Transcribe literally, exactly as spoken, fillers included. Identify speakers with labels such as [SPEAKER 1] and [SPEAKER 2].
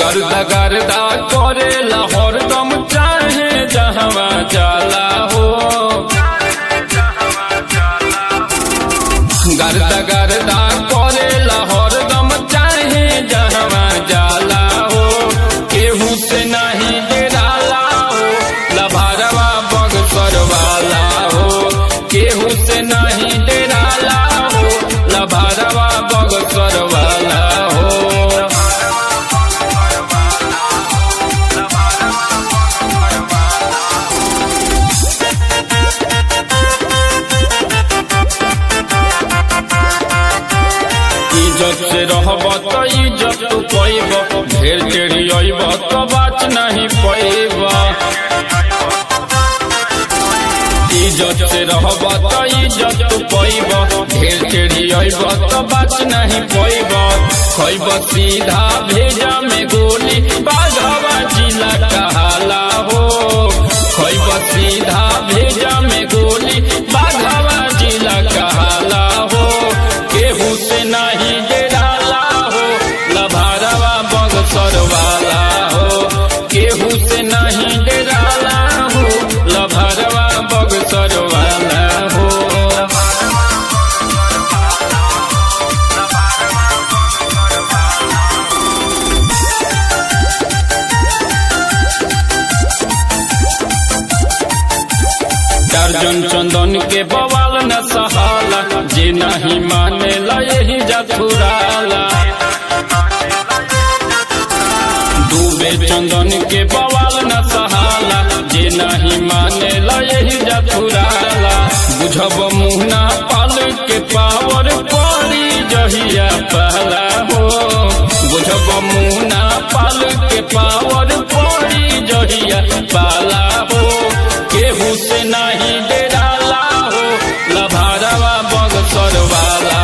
[SPEAKER 1] गर्दा गर्दा करेला हरदम चाहे जहवा जाला हो। गर्दा गर्दा करेला हरदम चाहे जहवा जाला हो। केहू से नहीं डराला हो लभारवा बगसर वाला हो। केहू से नहीं डराला हो लभारवा बगसर वाला हो। इज्जत से रहब तो इज्जत तू पैब, ढेर टेढ़ी अइब तो बात नहीं पैब। इज्जत से रहब तो इज्जत तू पैब, ढेर टेढ़ी अइब तो बात नहीं पैब। खइब सीधा भेजा में गोली बाघवा जिला कहाला हो। खइब सीधा भेजा में गोली बाघवा जिला कहाला हो। केहू से नहीं डराला हो लभारवा बगसर वाला हो। केहू से नहीं डराला हो लभारवा बगसर वाला हो। दर्जन चंदन के बवाल न सहाला, जे नहीं माने ला यही जथुराला। डूबे चंदन के बवाल न सहाला, जे नहीं माने ला यही जथुराला। बुझब मुहना पाल के पावर पड़ी जहिया पहला हो। बुझब मुहना पाल के पावर पड़ी जहिया पाला हो। केहू से नहीं डराला हो लभारवा बगसर वाला